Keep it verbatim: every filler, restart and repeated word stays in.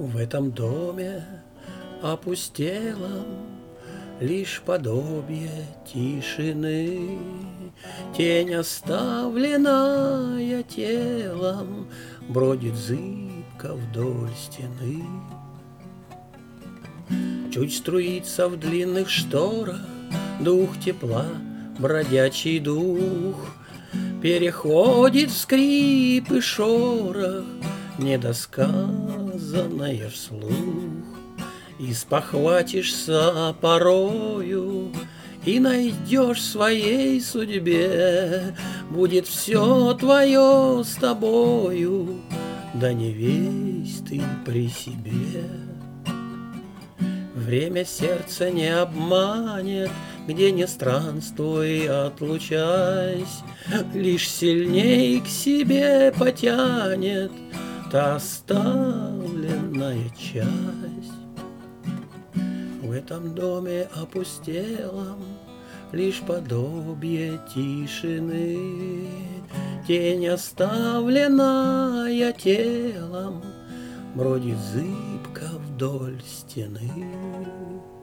В этом доме опустелом лишь подобие тишины, тень, оставленная телом, бродит зыбко вдоль стены. Чуть струится в длинных шторах дух тепла, бродячий дух, переходит в скрип и шорох, недосказанное вслух. И спохватишься порою, и найдешь в своей судьбе, будет все твое с тобою, да не весь ты при себе. Время сердца не обманет, где не странствуй, отлучаясь, лишь сильней к себе потянет та оставленная часть. В этом доме опустелом лишь подобие тишины, тень, оставленная телом, бродит зыбко вдоль стены.